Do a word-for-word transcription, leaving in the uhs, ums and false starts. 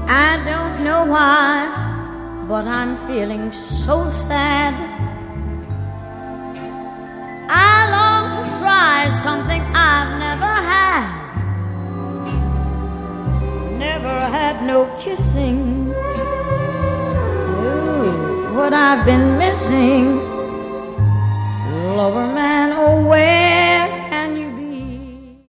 I don't know why, but I'm feeling so sad. I long to try something I've never had. Never had no kissing. Ooh, what I've been missing. Lover man.